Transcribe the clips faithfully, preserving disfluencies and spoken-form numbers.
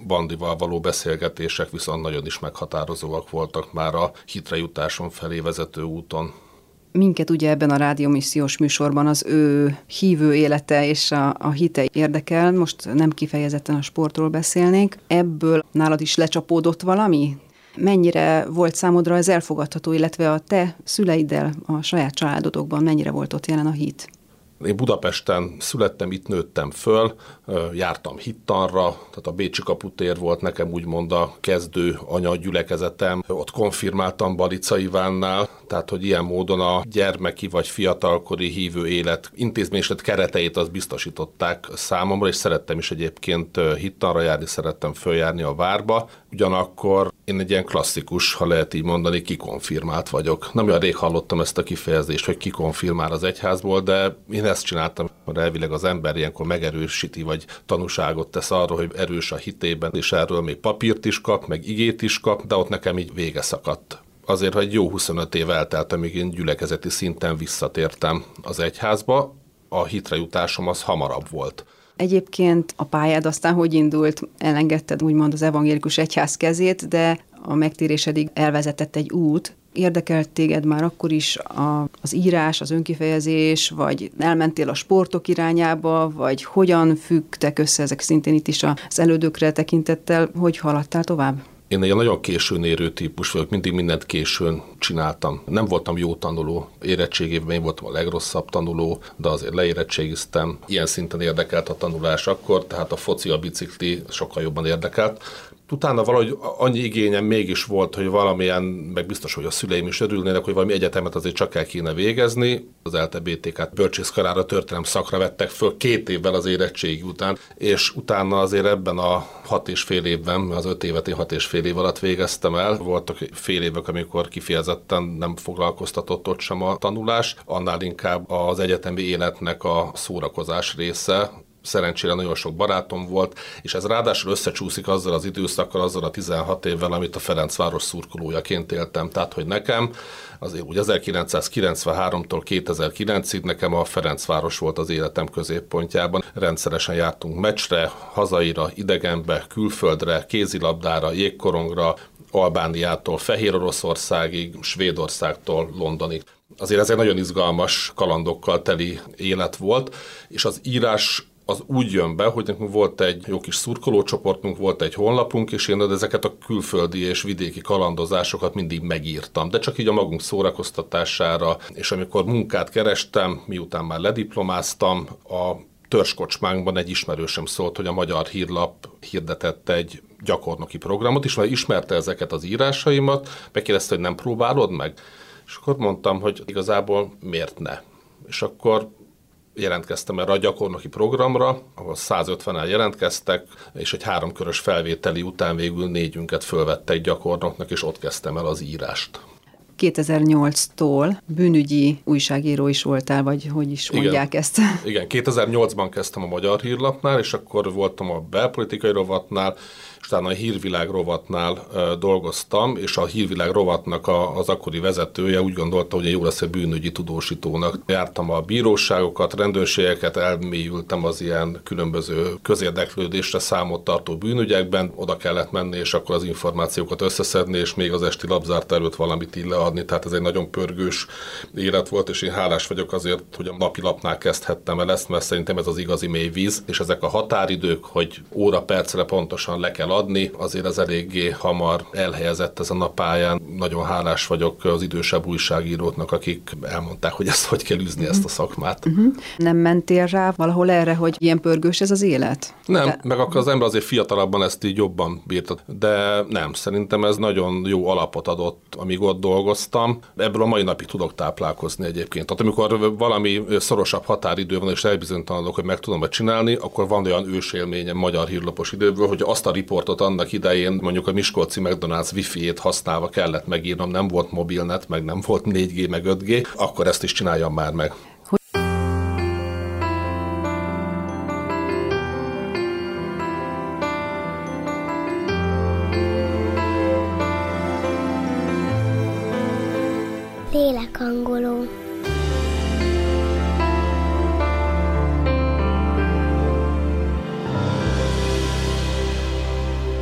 Bandival való beszélgetések viszont nagyon is meghatározóak voltak már a hitre jutáson felé vezető úton. Minket ugye ebben a rádiómissziós műsorban az ő hívő élete és a, a hite érdekel. Most nem kifejezetten a sportról beszélnénk. Ebből nálad is lecsapódott valami? Mennyire volt számodra ez elfogadható, illetve a te szüleiddel, a saját családodokban mennyire volt ott jelen a hit? Én Budapesten születtem, itt nőttem föl, jártam hittanra, tehát a Bécsi kaputér volt nekem úgymond a kezdő anyagyülekezetem. Ott konfirmáltam Balica Ivánnál, tehát hogy ilyen módon a gyermeki vagy fiatalkori hívő élet intézményesített kereteit azt biztosították számomra, és szerettem is egyébként hittanra járni, szerettem följárni a várba. Ugyanakkor én egy ilyen klasszikus, ha lehet így mondani, kikonfirmált vagyok. Nem olyan rég hallottam ezt a kifejezést, hogy kikonfirmál az egyházból, de én ezt csináltam, mert elvileg az ember ilyenkor megerősíti, vagy tanúságot tesz arról, hogy erős a hitében, és erről még papírt is kap, meg igét is kap, de ott nekem így vége szakadt. Azért, hogy jó huszonöt év eltelt, amíg én gyülekezeti szinten visszatértem az egyházba, a hitre jutásom az hamarabb volt. Egyébként a pályád aztán hogy indult? Elengedted úgymond az evangélikus egyház kezét, de a megtérésedig elvezetett egy út. Érdekelt téged már akkor is a, az írás, az önkifejezés, vagy elmentél a sportok irányába, vagy hogyan függtek össze ezek szintén itt is az elődökre tekintettel, hogy haladtál tovább? Én egy nagyon későn érő típus vagyok, mindig mindent későn csináltam. Nem voltam jó tanuló, érettségében én voltam a legrosszabb tanuló, de azért leérettségiztem. Ilyen szinten érdekelt a tanulás akkor, tehát a foci, a bicikli sokkal jobban érdekelt. Utána valahogy annyi igényem mégis volt, hogy valamilyen, meg biztos, hogy a szüleim is örülnének, hogy valami egyetemet azért csak el kéne végezni. Az ELTE bé té ká-t bölcsészkarára, történelem szakra vettek föl két évvel az érettségi után, és utána azért ebben a hat és fél évben, az öt évet én hat és fél év alatt végeztem el. Voltak fél évek, amikor kifejezetten nem foglalkoztatott ott sem a tanulás, annál inkább az egyetemi életnek a szórakozás része. Szerencsére nagyon sok barátom volt, és ez ráadásul összecsúszik azzal az időszakkal, azzal a tizenhat évvel, amit a Ferencváros szurkolójaként éltem. Tehát, hogy nekem azért úgy ezerkilencszázkilencvenháromtól kétezer-kilencig nekem a Ferencváros volt az életem középpontjában. Rendszeresen jártunk meccsre, hazaira, idegenbe, külföldre, kézilabdára, jégkorongra, Albániától Fehér Oroszországig, Svédországtól Londonig. Azért ez egy nagyon izgalmas kalandokkal teli élet volt, és az írás az úgy jön be, hogy nekünk volt egy jó kis szurkolócsoportunk, volt egy honlapunk, és én ezeket a külföldi és vidéki kalandozásokat mindig megírtam, de csak így a magunk szórakoztatására, és amikor munkát kerestem, miután már lediplomáztam, a törzskocsmánkban egy ismerősöm szólt, hogy a Magyar Hírlap hirdetett egy gyakornoki programot, és már ismerte ezeket az írásaimat, megkérdezte, hogy nem próbálod meg? És akkor mondtam, hogy igazából miért ne? És akkor jelentkeztem erre a gyakornoki programra, ahol százötvenen jelentkeztek, és egy háromkörös felvételi után végül négyünket fölvette egy gyakornoknak, és ott kezdtem el az írást. kétezer-nyolctól bűnügyi újságíró is voltál, vagy hogy is mondják Igen. ezt? Igen, kétezer-nyolcban kezdtem a Magyar Hírlapnál, és akkor voltam a belpolitikai rovatnál, és utána a Hírvilág rovatnál uh, dolgoztam, és a Hírvilág rovatnak a, az akkori vezetője úgy gondolta, hogy én jó lesz egy bűnügyi tudósítónak. Jártam a bíróságokat, rendőrségeket, elmélyültem az ilyen különböző közérdeklődésre számot tartó bűnügyekben, oda kellett menni, és akkor az információkat összeszedni, és még az esti labzárt előtt valamit így leadni, tehát ez egy nagyon pörgős élet volt, és én hálás vagyok azért, hogy a napilapnál kezdhettem el ezt, mert szerintem ez az igazi mély víz, és ezek a határidők, hogy óra percre pontosan le kell adni, azért ez eléggé hamar elhelyezett ezen a pályán. Nagyon hálás vagyok az idősebb újságíróknak, akik elmondták, hogy ezt hogy kell űzni, ezt a szakmát. Uh-huh. Nem mentél rá valahol erre, hogy ilyen pörgős ez az élet? Nem, De... meg akkor az ember azért fiatalabban ezt így jobban bírta. De nem, szerintem ez nagyon jó alapot adott, amíg ott dolgoztam. Ebből a mai napig tudok táplálkozni egyébként. Tehát amikor valami szorosabb határidő van, és elbizonytalanodok, hogy meg tudom csinálni, akkor van olyan ősélményem magyar hírlapos időből, hogy azt a riportot annak idején mondjuk a miskolci McDonald's wifi-ét használva kellett megírnom, nem volt mobilnet, meg nem volt négy G, meg öt G, akkor ezt is csináljam már meg. Lélekangoló.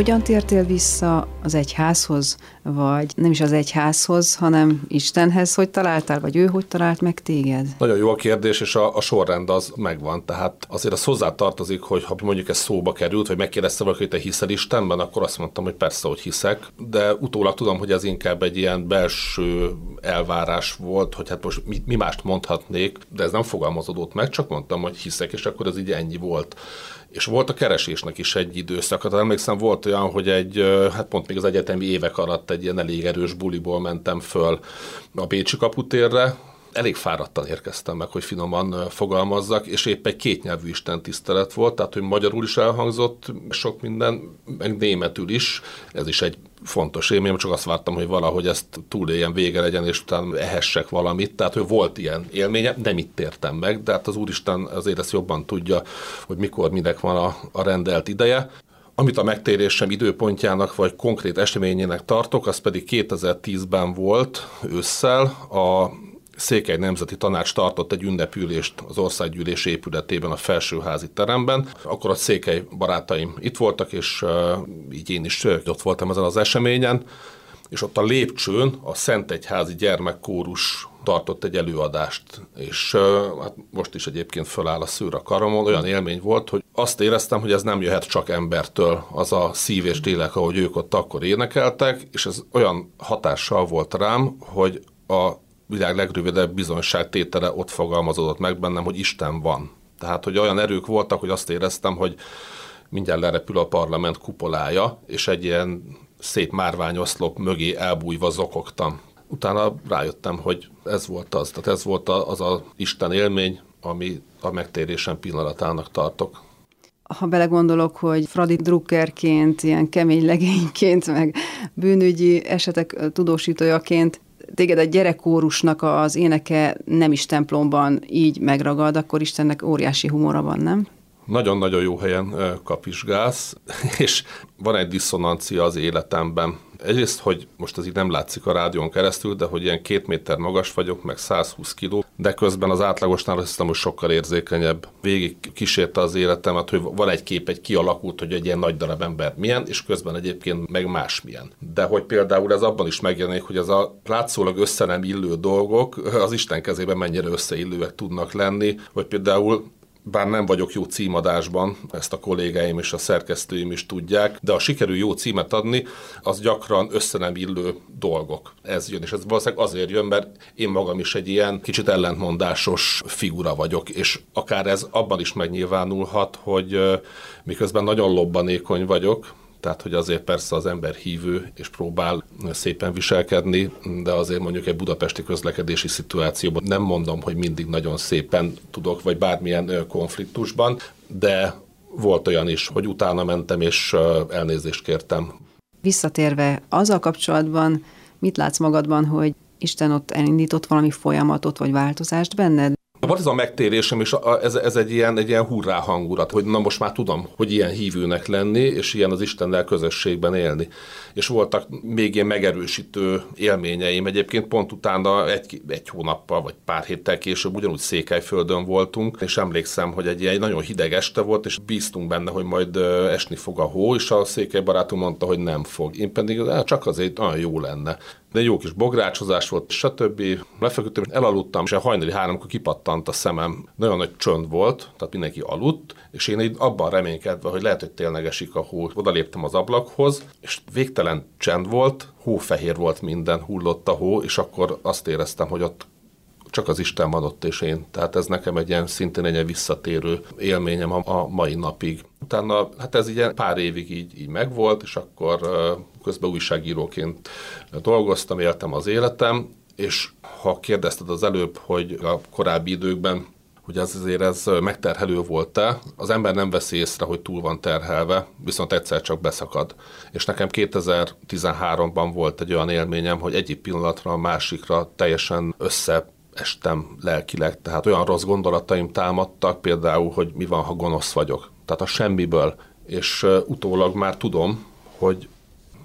Hogyan tértél vissza az egyházhoz, vagy nem is az egyházhoz, hanem Istenhez? Hogy találtál, vagy ő hogy talált meg téged? Nagyon jó a kérdés, és a, a sorrend az megvan. Tehát azért az hozzátartozik, hogy ha mondjuk ez szóba került, vagy megkérdezte valaki, hogy te hiszel Istenben, akkor azt mondtam, hogy persze, hogy hiszek, de utólag tudom, hogy ez inkább egy ilyen belső elvárás volt, hogy hát most mi, mi mást mondhatnék, de ez nem fogalmazódott meg, csak mondtam, hogy hiszek, és akkor ez így ennyi volt. És volt a keresésnek is egy időszak. Hát emlékszem, volt olyan, hogy egy, hát pont még az egyetemi évek alatt egy ilyen elég erős buliból mentem föl a Bécsi kaputérre. Elég fáradtan érkeztem meg, hogy finoman fogalmazzak, és épp egy kétnyelvű istentisztelet volt, tehát hogy magyarul is elhangzott sok minden, meg németül is. Ez is egy fontos élmény, csak azt vártam, hogy valahogy ezt túléljen, vége legyen, és utána ehessek valamit. Tehát, hogy volt ilyen élménye, nem itt értem meg, de hát az Úristen azért ezt jobban tudja, hogy mikor, minek van a, a rendelt ideje. Amit a megtérésem időpontjának vagy konkrét eseményének tartok, az pedig kétezer-tízben volt ősszel. A Székely Nemzeti Tanács tartott egy ünnepülést az Országgyűlés épületében, a felsőházi teremben. Akkor a székely barátaim itt voltak, és uh, így én is ott voltam ezen az eseményen, és ott a lépcsőn a Szentegyházi Gyermekkórus tartott egy előadást, és uh, hát most is egyébként föláll a szőr a karomon. Olyan élmény volt, hogy azt éreztem, hogy ez nem jöhet csak embertől, az a szív és lélek, ahogy ők ott akkor énekeltek, és ez olyan hatással volt rám, hogy a világ legrövidebb bizonyságtétele ott fogalmazódott meg bennem, hogy Isten van. Tehát, hogy olyan erők voltak, hogy azt éreztem, hogy mindjárt lerepül a parlament kupolája, és egy ilyen szép márványoszlop mögé elbújva zokogtam. Utána rájöttem, hogy ez volt az. Tehát ez volt az az Isten élmény, ami a megtérésem pillanatának tartok. Ha belegondolok, hogy Fradi drukkerként, ilyen kemény legényként, meg bűnügyi esetek tudósítójaként téged egy gyerekkórusnak az éneke nem is templomban így megragad, akkor Istennek óriási humora van, nem? Nagyon-nagyon jó helyen kapizsgálsz, és van egy diszonancia az életemben. Egyrészt, hogy most ez így nem látszik a rádión keresztül, de hogy ilyen két méter magas vagyok, meg száz húsz kiló, de közben az átlagosnál azt hiszem, hogy sokkal érzékenyebb. Végig kísérte az életemet, hogy van egy kép, egy kialakult, hogy egy ilyen nagy darab ember milyen, és közben egyébként meg más milyen. De hogy például ez abban is megjelenik, hogy ez a látszólag össze nem illő dolgok az Isten kezében mennyire összeillőek tudnak lenni, hogy például bár nem vagyok jó címadásban, ezt a kollégáim és a szerkesztőim is tudják, de ha sikerül jó címet adni, az gyakran össze nem illő dolgok. Ez jön, és ez valószínűleg azért jön, mert én magam is egy ilyen kicsit ellentmondásos figura vagyok, és akár ez abban is megnyilvánulhat, hogy miközben nagyon lobbanékony vagyok, tehát, hogy azért persze az ember hívő és próbál szépen viselkedni, de azért mondjuk egy budapesti közlekedési szituációban nem mondom, hogy mindig nagyon szépen tudok, vagy bármilyen konfliktusban, de volt olyan is, hogy utána mentem és elnézést kértem. Visszatérve azzal kapcsolatban, mit látsz magadban, hogy Isten ott elindított valami folyamatot vagy változást benned? Volt ez a megtérésem, és ez, ez egy, ilyen, egy ilyen hurrá hangulat, hogy na most már tudom, hogy ilyen hívőnek lenni, és ilyen az Istennel közösségben élni. És voltak még ilyen megerősítő élményeim. Egyébként pont utána egy, egy hónappal, vagy pár héttel később ugyanúgy Székelyföldön voltunk, és emlékszem, hogy egy ilyen nagyon hideg este volt, és bíztunk benne, hogy majd esni fog a hó, és a székely barátom mondta, hogy nem fog. Én pedig csak azért olyan jó lenne. De jó kis bográcsozás volt, stb. Lefeküdtem, elaludtam, és a hajnali háromkor kipattant a szemem. Nagyon nagy csönd volt, tehát mindenki aludt, és én így abban reménykedve, hogy lehet, hogy tényleg esik a hó. Odaléptem az ablakhoz, és végtelen csend volt, hófehér volt minden, hullott a hó, és akkor azt éreztem, hogy ott csak az Isten van ott, és én. Tehát ez nekem egy ilyen szintén egy visszatérő élményem a, a mai napig. Utána, hát ez így pár évig így, így megvolt, és akkor közben újságíróként dolgoztam, éltem az életem, és ha kérdezted az előbb, hogy a korábbi időkben, hogy ez azért ez megterhelő volt-e, az ember nem veszi észre, hogy túl van terhelve, viszont egyszer csak beszakad. És nekem kétezer-tizenháromban volt egy olyan élményem, hogy egyik pillanatra a másikra teljesen összeestem lelkileg, tehát olyan rossz gondolataim támadtak, például, hogy mi van, ha gonosz vagyok. Tehát a semmiből, és utólag már tudom, hogy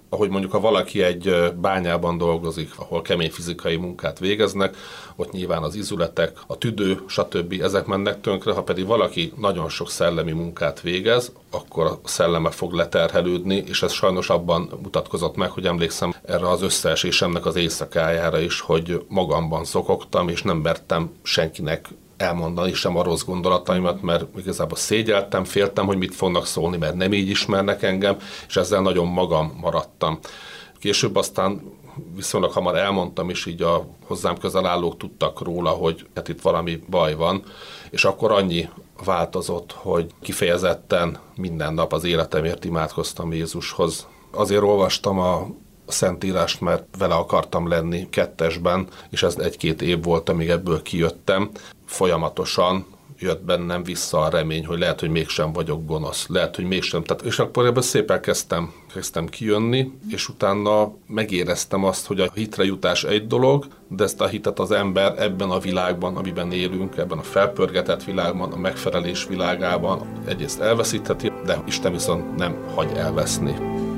ahogy mondjuk, ha valaki egy bányában dolgozik, ahol kemény fizikai munkát végeznek, ott nyilván az izületek, a tüdő, stb. Ezek mennek tönkre, ha pedig valaki nagyon sok szellemi munkát végez, akkor a szelleme fog leterhelődni, és ez sajnos abban mutatkozott meg, hogy emlékszem erre az összeesésemnek az éjszakájára is, hogy magamban zokogtam, és nem mertem senkinek elmondani sem a rossz gondolataimat, mert igazából szégyeltem, féltem, hogy mit fognak szólni, mert nem így ismernek engem, és ezzel nagyon magam maradtam. Később aztán viszonylag hamar elmondtam, és így a hozzám közel állók tudtak róla, hogy hát itt valami baj van, és akkor annyi változott, hogy kifejezetten minden nap az életemért imádkoztam Jézushoz. Azért olvastam a Szentírást, mert vele akartam lenni kettesben, és ez egy-két év volt, amíg ebből kijöttem. Folyamatosan jött bennem vissza a remény, hogy lehet, hogy mégsem vagyok gonosz, lehet, hogy mégsem. Tehát, és akkor ebből szépen kezdtem, kezdtem kijönni, és utána megéreztem azt, hogy a hitre jutás egy dolog, de ezt a hitet az ember ebben a világban, amiben élünk, ebben a felpörgetett világban, a megfelelés világában egyrészt elveszítheti, de Isten viszont nem hagy elveszni.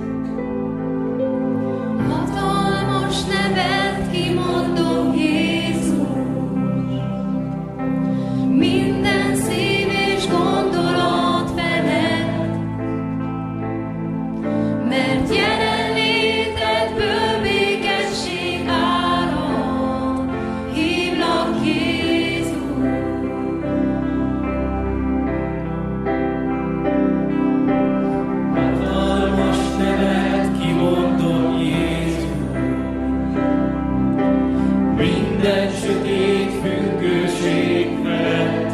Hatalmas nevet kimondom, Jézus, minden szív és gondolat felett, mert jelenlétedből békesség árad, hívlak Jézus. Hatalmas nevet kimondom, Jézus, minden sötét függőség felett,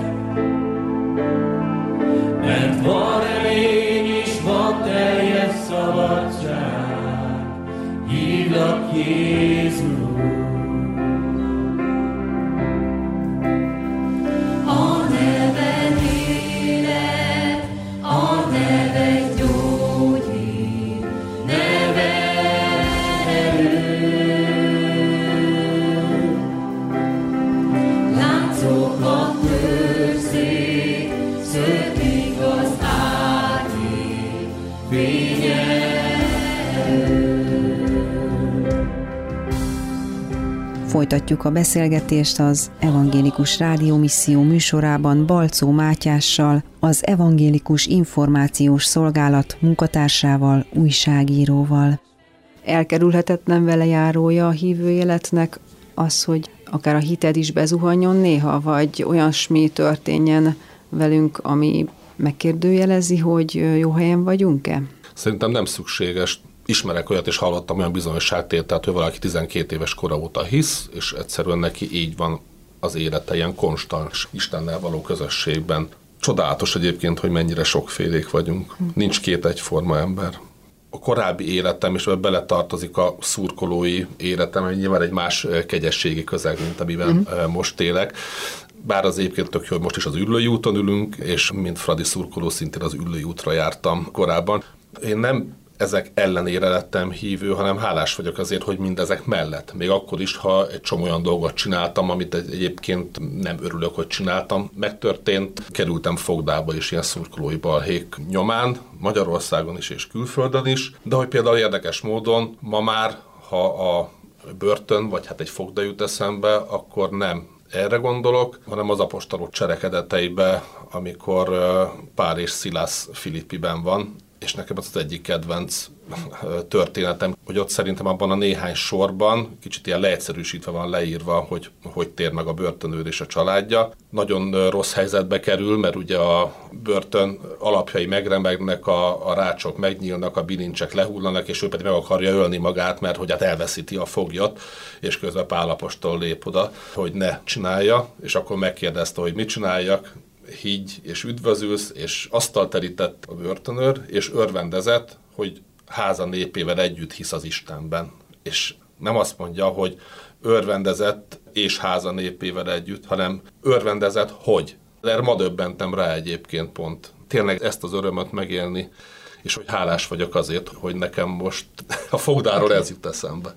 mert van remény és van teljes szabadság, hívlak Jézus. A neved élet, a neved gyógyír, neved erő. Láncokat törzsé, szökik az árnyék, Folytatjuk a beszélgetést az Evangélikus Rádiómisszió műsorában Balczó Mátyással, az Evangélikus Információs Szolgálat munkatársával, újságíróval. Elkerülhetetlen velejárója a hívő életnek az, hogy akár a hited is bezuhanjon néha, vagy olyasmi történjen velünk, ami megkérdőjelezi, hogy jó helyen vagyunk-e? Szerintem nem szükséges. Ismerek olyat, és hallottam olyan bizonyosságtételt, hogy valaki tizenkét éves kora óta hisz, és egyszerűen neki így van az élete, ilyen konstans Istennel való közösségben. Csodálatos egyébként, hogy mennyire sokfélék vagyunk. Nincs két egyforma ember. A korábbi életem, és beletartozik a szurkolói életem, hogy nyilván egy más kegyességi közeg, mint amiben mm. most élek. Bár az egyébként tök jó, hogy most is az Üllői úton ülünk, és mint Fradi szurkoló szintén az Üllői útra jártam korábban. Én nem ezek ellenére lettem hívő, hanem hálás vagyok azért, hogy mindezek mellett. Még akkor is, ha egy csomó olyan dolgot csináltam, amit egyébként nem örülök, hogy csináltam. Megtörtént, kerültem fogdába is ilyen szurkolói balhék nyomán, Magyarországon is és külföldön is, de hogy például érdekes módon ma már, ha a börtön, vagy hát egy fogda jut eszembe, akkor nem erre gondolok, hanem az apostolok cselekedeteibe, amikor Pál és Szilász Filippiben van, és nekem az az egyik kedvenc történetem, hogy ott szerintem abban a néhány sorban, kicsit ilyen leegyszerűsítve van leírva, hogy hogy tér meg a börtönőr és a családja. Nagyon rossz helyzetbe kerül, mert ugye a börtön alapjai megremegnek, a, a rácsok megnyílnak, a bilincsek lehullanak, és ő pedig meg akarja ölni magát, mert hogy hát elveszíti a foglyot, és közben Pál apostol lép oda, hogy ne csinálja, és akkor megkérdezte, hogy mit csináljak, higgy és üdvözülsz, és asztalt terített a börtönőr, és örvendezett, hogy háza népével együtt hisz az Istenben. És nem azt mondja, hogy örvendezett és háza népével együtt, hanem örvendezett, hogy. Erre ma döbbentem rá egyébként pont. Tényleg ezt az örömöt megélni, és hogy hálás vagyok azért, hogy nekem most a fogdáról ez jut eszembe.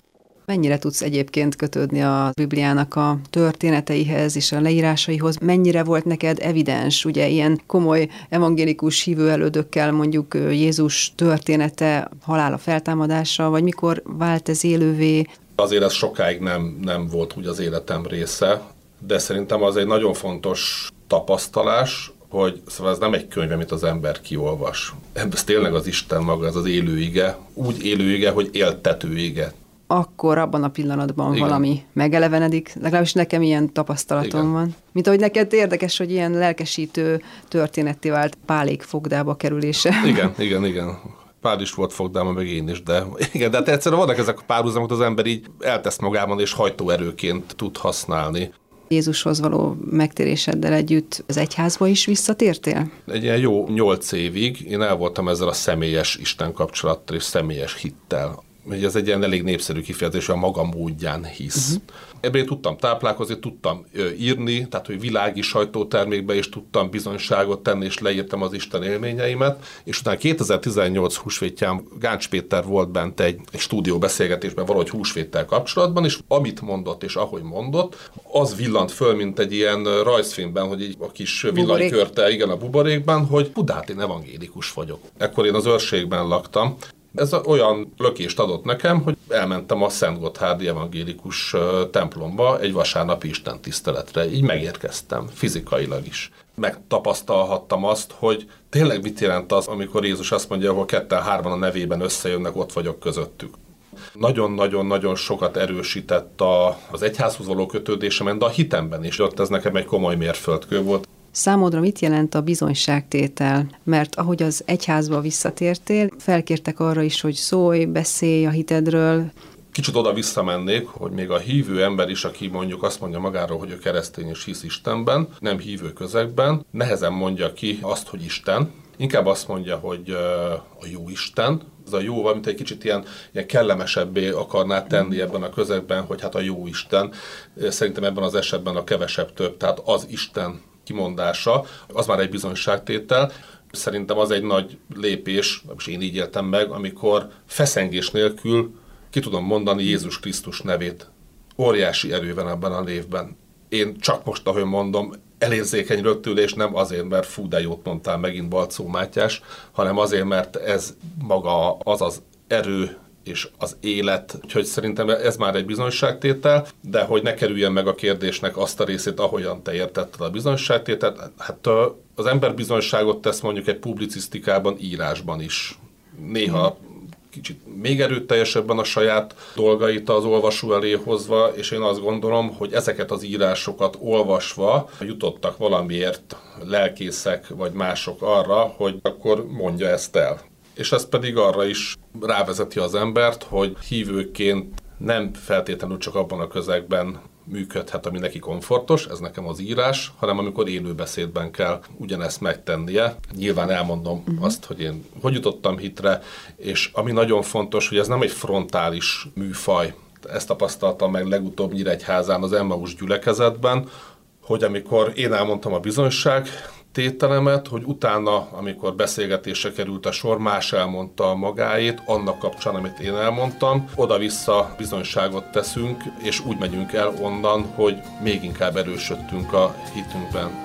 Mennyire tudsz egyébként kötődni a Bibliának a történeteihez és a leírásaihoz? Mennyire volt neked evidens, ugye ilyen komoly evangélikus hívőelődökkel mondjuk Jézus története, halála, feltámadása, vagy mikor vált ez élővé? Azért ez sokáig nem, nem volt úgy az életem része, de szerintem az egy nagyon fontos tapasztalás, hogy szóval ez nem egy könyv, amit az ember kiolvas. Ez tényleg az Isten maga, ez az élő ige, úgy élő ige, hogy éltető ige. Akkor abban a pillanatban Igen. valami megelevenedik. Legalábbis nekem ilyen tapasztalatom Igen. van. Mint ahogy neked érdekes, hogy ilyen lelkesítő történetté vált Pálék fogdába kerülése. Igen, igen, igen. Pál is volt fogdáma, meg én is, de igen, de hát egyszerűen vannak ezek a párhuzamok, az ember így eltesz magában, és hajtóerőként tud használni. Jézushoz való megtéréseddel együtt az egyházba is visszatértél? Egy ilyen jó nyolc évig én el voltam ezzel a személyes Isten kapcsolattal és személyes hittel. Ugye ez egy ilyen elég népszerű kifejezés, hogy a maga módján hisz. Uh-huh. Ebből tudtam táplálkozni, tudtam ö, írni, tehát hogy világi sajtótermékbe is tudtam bizonyságot tenni, és leírtam az Isten élményeimet, és utána kétezer-tizennyolc húsvétján Gáncs Péter volt bent egy, egy stúdió beszélgetésben valahogy húsvéttel kapcsolatban, és amit mondott és ahogy mondott, az villant föl, mint egy ilyen rajzfilmben, hogy így a kis villanykörte, igen, a buborékban, hogy hú, de hát én evangélikus vagyok. Ekkor én az őrségben laktam. Ez olyan lökést adott nekem, hogy elmentem a Szentgotthárdi evangélikus templomba egy vasárnapi istentiszteletre. Így megérkeztem, fizikailag is. Megtapasztalhattam azt, hogy tényleg mit jelent az, amikor Jézus azt mondja, hogy ketten-hárman a nevében összejönnek, ott vagyok közöttük. Nagyon-nagyon-nagyon sokat erősített a, az egyházhoz való kötődésemen, de a hitemben is. Ott ez nekem egy komoly mérföldkő volt. Számodra mit jelent a bizonyságtétel? Mert ahogy az egyházba visszatértél, felkértek arra is, hogy szólj, beszélj a hitedről. Kicsit oda visszamennék, hogy még a hívő ember is, aki mondjuk azt mondja magáról, hogy ő keresztény és hisz Istenben, nem hívő közegben, nehezen mondja ki azt, hogy Isten. Inkább azt mondja, hogy a jó Isten. Ez a jó, mint egy kicsit ilyen, ilyen kellemesebbé akarná tenni ebben a közegben, hogy hát a jó Isten. Szerintem ebben az esetben a kevesebb több, tehát az Isten kimondása, az már egy bizonyságtétel. Szerintem az egy nagy lépés, és én így éltem meg, amikor feszengés nélkül ki tudom mondani Jézus Krisztus nevét. Óriási erő van ebben a névben. Én csak most, ahogy mondom, elérzékeny rögtülés, nem azért, mert fú, de jót mondtál megint Balczó Mátyás, hanem azért, mert ez maga az az erő, és az élet, úgyhogy szerintem ez már egy bizonyságtétel, de hogy ne kerüljen meg a kérdésnek azt a részét, ahogyan te értetted a bizonyságtételt, hát az ember bizonyságot tesz mondjuk egy publicisztikában, írásban is. Néha kicsit még erőteljesebben a saját dolgait az olvasó elé hozva, és én azt gondolom, hogy ezeket az írásokat olvasva jutottak valamiért lelkészek vagy mások arra, hogy akkor mondja ezt el. És ez pedig arra is rávezeti az embert, hogy hívőként nem feltétlenül csak abban a közegben működhet, ami neki komfortos, ez nekem az írás, hanem amikor élőbeszédben kell ugyanezt megtennie. Nyilván elmondom uh-huh. azt, hogy én hogy jutottam hitre, és ami nagyon fontos, hogy ez nem egy frontális műfaj. Ezt tapasztaltam meg legutóbb Nyíregyházán az Emmaus gyülekezetben, hogy amikor én elmondtam a bizonyság tételemet, hogy utána, amikor beszélgetésre került a sor, más elmondta magáét, annak kapcsán, amit én elmondtam, oda-vissza bizonyságot teszünk, és úgy megyünk el onnan, hogy még inkább erősödtünk a hitünkben.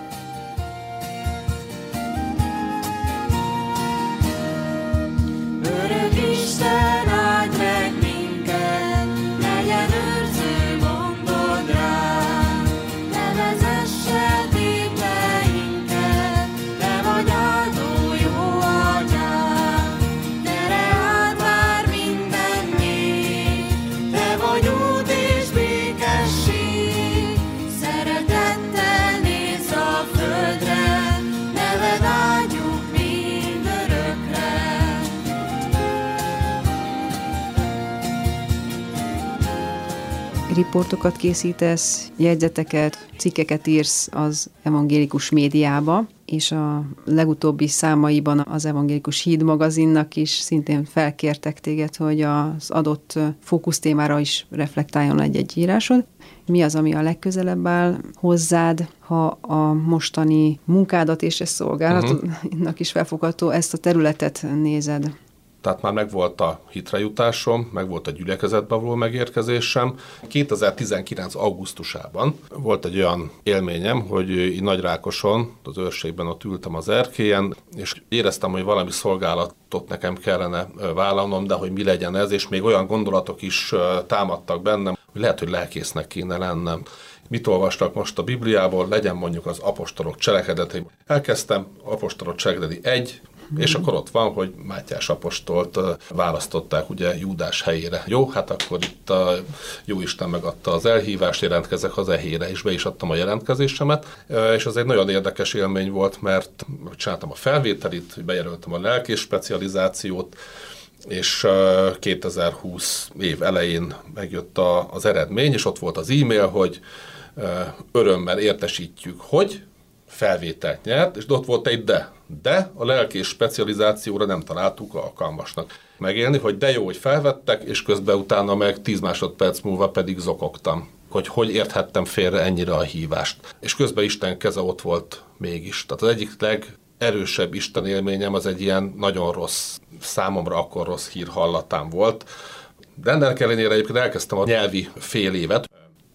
Örök Isten, áld meg minket, legyen őrző gondod ránk, ne vezesse téteinket, te vagy áldó jó atyánk, tere át vár minden nép, te vagy út és békesség, szeretettel nézz a földre, neved áldjuk mindörökre. Riportokat készítesz, jegyzeteket, cikkeket írsz az evangélikus médiába, és a legutóbbi számaiban az Evangélikus Híd magazinnak is szintén felkértek téged, hogy az adott fókusztémára is reflektáljon egy-egy írásod. Mi az, ami a legközelebb áll hozzád, ha a mostani munkádat és ezt szolgálatodnak is felfogható, ezt a területet nézed? Tehát már megvolt a hitre jutásom, megvolt a gyülekezetbe való megérkezésem. kétezer-tizenkilenc. augusztusában volt egy olyan élményem, hogy így Nagyrákoson, az őrségben ott ültem az erkélyen, és éreztem, hogy valami szolgálatot nekem kellene vállalnom, de hogy mi legyen ez, és még olyan gondolatok is támadtak bennem, hogy lehet, hogy lelkésznek kéne lennem. Mit olvastak most a Bibliából, legyen mondjuk az apostolok cselekedetei. Elkezdtem apostolok cselekedeti egy, és akkor ott van, hogy Mátyás apostolt választották ugye Júdás helyére. Jó, hát akkor itt a Jóisten megadta az elhívást, jelentkezek haza helyére, és be is adtam a jelentkezésemet. És az egy nagyon érdekes élmény volt, mert csináltam a felvételit, bejelöltem a lelkész specializációt, és kétezer-húsz év elején megjött a, az eredmény, és ott volt az e-mail, hogy örömmel értesítjük, hogy felvételt nyert, és ott volt egy de. De a lelkész specializációra nem találtuk alkalmasnak megélni, hogy de jó, hogy felvettek, és közben utána meg tíz másodperc múlva pedig zokogtam, hogy hogy érthettem félre ennyire a hívást. És közben Isten keze ott volt mégis. Tehát az egyik legerősebb Isten élményem az egy ilyen nagyon rossz, számomra akkor rossz hír hallatán volt. De ennek ellenére egyébként elkezdtem a nyelvi fél évet,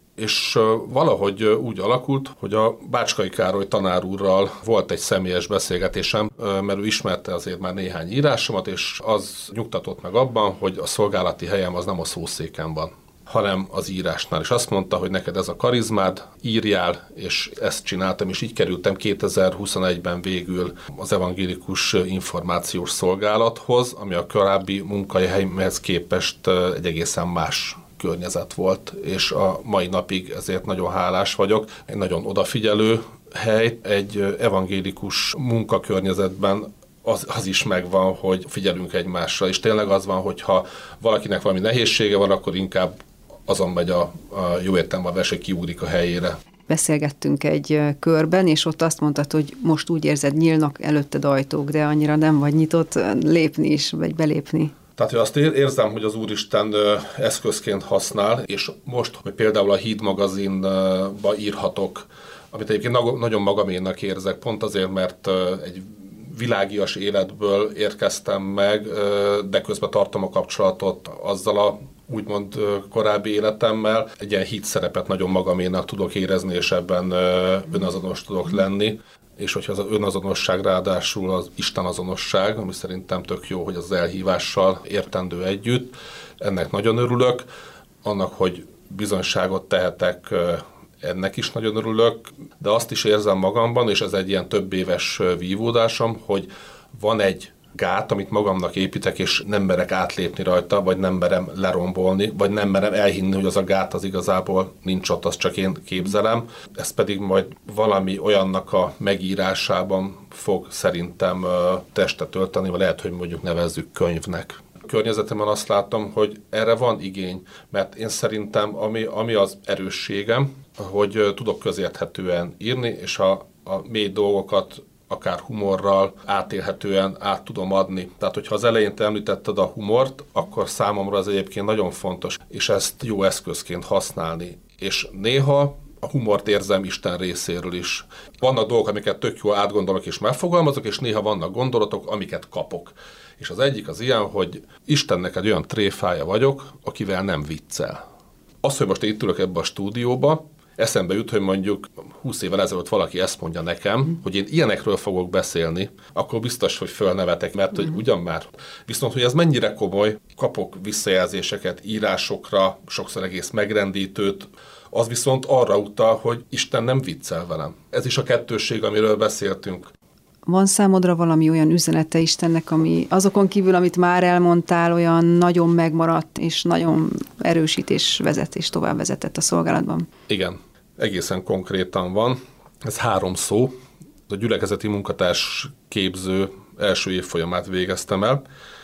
és valahogy úgy alakult, hogy a Bácskai Károly tanár úrral volt egy személyes beszélgetésem, mert ő ismerte azért már néhány írásomat, és az nyugtatott meg abban, hogy a szolgálati helyem az nem a szószéken van, hanem az írásnál. És azt mondta, hogy neked ez a karizmád, írjál, és ezt csináltam, és így kerültem kétezer-huszonegyben végül az evangélikus információs szolgálathoz, ami a korábbi munkahelyemhez képest egy egészen más környezet volt, és a mai napig ezért nagyon hálás vagyok. Egy nagyon odafigyelő hely, egy evangélikus munkakörnyezetben az, az is megvan, hogy figyelünk egymásra, és tényleg az van, hogyha valakinek valami nehézsége van, akkor inkább azon megy a, a jó értelemben a vers, hogy kiugrik a helyére. Beszélgettünk egy körben, és ott azt mondtad, hogy most úgy érzed, nyílnak előtted ajtók, de annyira nem vagy nyitott lépni is, vagy belépni. Tehát, hogy azt érzem, hogy az Úristen eszközként használ, és most, hogy például a Híd magazinba írhatok, amit egyébként nagyon magaménnak érzek, pont azért, mert egy világias életből érkeztem meg, de közben tartom a kapcsolatot azzal a úgymond korábbi életemmel. Egy ilyen híd szerepet nagyon magaménak tudok érezni, és ebben önazonos tudok lenni. És hogyha az önazonosság ráadásul az Isten azonosság, ami szerintem tök jó, hogy az elhívással értendő együtt, ennek nagyon örülök. Annak, hogy bizonyságot tehetek, ennek is nagyon örülök, de azt is érzem magamban, és ez egy ilyen több éves vívódásom, hogy van egy gát, amit magamnak építek, és nem merek átlépni rajta, vagy nem merem lerombolni, vagy nem merem elhinni, hogy az a gát az igazából nincs ott, azt csak én képzelem. Ez pedig majd valami olyannak a megírásában fog szerintem testet ölteni, vagy lehet, hogy mondjuk nevezzük könyvnek. A környezetemben azt látom, hogy erre van igény, mert én szerintem, ami, ami az erősségem, hogy tudok közérthetően írni, és a, a mély dolgokat akár humorral átélhetően át tudom adni. Tehát, hogyha az elején te említetted a humort, akkor számomra az egyébként nagyon fontos, és ezt jó eszközként használni. És néha a humort érzem Isten részéről is. Vannak dolgok, amiket tök jól átgondolok és megfogalmazok, és néha vannak gondolatok, amiket kapok. És az egyik az ilyen, hogy Istennek egy olyan tréfája vagyok, akivel nem viccel. Az, hogy most itt ülök ebbe a stúdióba, eszembe jut, hogy mondjuk húsz évvel ezelőtt valaki ezt mondja nekem, mm. hogy én ilyenekről fogok beszélni, akkor biztos, hogy fölnevetek, mert hogy ugyan már. Viszont, hogy ez mennyire komoly, kapok visszajelzéseket írásokra, sokszor egész megrendítőt, az viszont arra utal, hogy Isten nem viccel velem. Ez is a kettősség, amiről beszéltünk. Van számodra valami olyan üzenete Istennek, ami azokon kívül, amit már elmondtál, olyan nagyon megmaradt, és nagyon erősít és vezet, és tovább vezetett a szolgálatban? Igen, egészen konkrétan van. Ez három szó. A gyülekezeti munkatárs képző első évfolyamát végeztem el,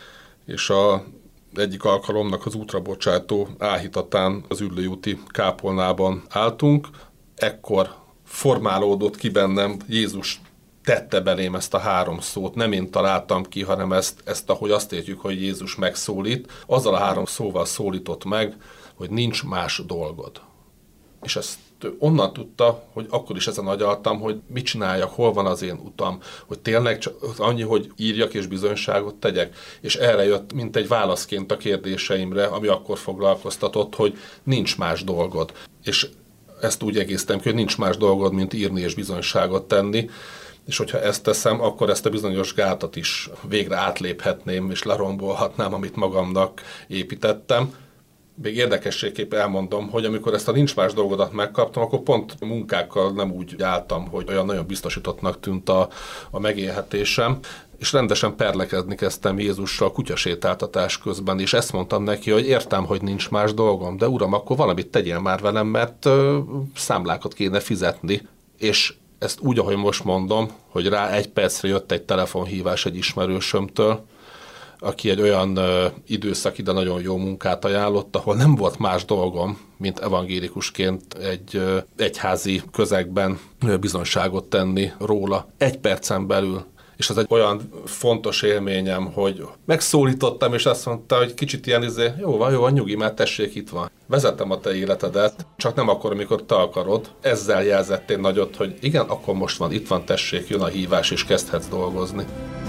és a egyik alkalomnak az útrabocsátó áhítatán az Üllői úti kápolnában álltunk. Ekkor formálódott ki bennem Jézus tette belém ezt a három szót, nem én találtam ki, hanem ezt, ezt ahogy azt értjük, hogy Jézus megszólít, azzal a három szóval szólított meg, hogy nincs más dolgod. És ezt onnan tudta, hogy akkor is ezen agyaltam, hogy mit csináljak, hol van az én utam, hogy tényleg csak annyi, hogy írjak és bizonyságot tegyek. És erre jött, mint egy válaszként a kérdéseimre, ami akkor foglalkoztatott, hogy nincs más dolgod. És ezt úgy egésztem ki, hogy nincs más dolgod, mint írni és bizonyságot tenni. És hogyha ezt teszem, akkor ezt a bizonyos gátat is végre átléphetném, és lerombolhatnám, amit magamnak építettem. Még érdekességképp elmondom, hogy amikor ezt a nincs más dolgodat megkaptam, akkor pont munkákkal nem úgy álltam, hogy olyan nagyon biztosítottnak tűnt a, a megélhetésem, és rendesen perlekezni kezdtem Jézussal kutyasétáltatás közben, és ezt mondtam neki, hogy értem, hogy nincs más dolgom, de uram, akkor valamit tegyél már velem, mert ö, számlákat kéne fizetni, és ezt úgy, ahogy most mondom, hogy rá egy percre jött egy telefonhívás egy ismerősömtől, aki egy olyan ö, időszak ide nagyon jó munkát ajánlott, ahol nem volt más dolgom, mint evangélikusként egy ö, egyházi közegben ö, bizonyságot tenni róla. Egy percen belül. És ez egy olyan fontos élményem, hogy megszólítottam, és azt mondta, hogy kicsit ilyen izé, jó van, jó van, nyugi, mert tessék, itt van. Vezetem a te életedet, csak nem akkor, amikor te akarod. Ezzel jelzettél nagyot, hogy igen, akkor most van, itt van, tessék, jön a hívás, és kezdhetsz dolgozni.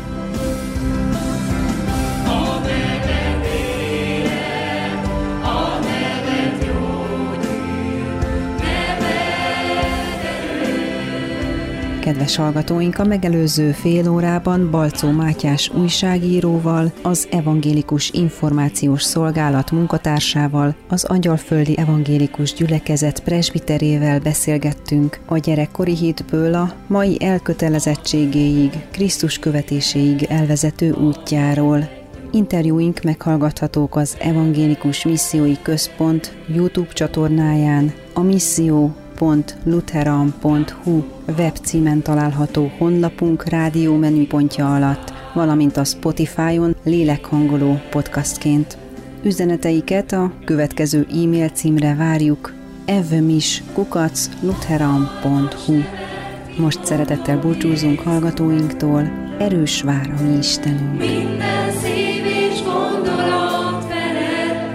Kedves hallgatóink, a megelőző fél órában Balczó Mátyás újságíróval, az Evangélikus Információs Szolgálat munkatársával, az Angyalföldi Evangélikus Gyülekezet presbiterével beszélgettünk a gyerekkori hitből a mai elkötelezettségéig, Krisztus követéséig elvezető útjáról. Interjúink meghallgathatók az Evangélikus Missziói Központ YouTube csatornáján, a misszió pont lutheran pont hu webcímen található honlapunk rádió menüpontja alatt, valamint a Spotify-on lélekhangoló podcastként. Üzeneteiket a következő e-mail címre várjuk: evmis kukac lutheran pont hu. Most szeretettel búcsúzunk hallgatóinktól, erős vár a mi Istenünk. Minden szív és gondolat feled,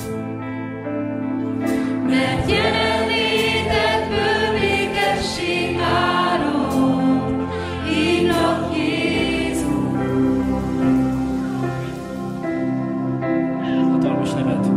mert jelenlétedből békesség árad, hívnak Jézus. Hatalmas nevet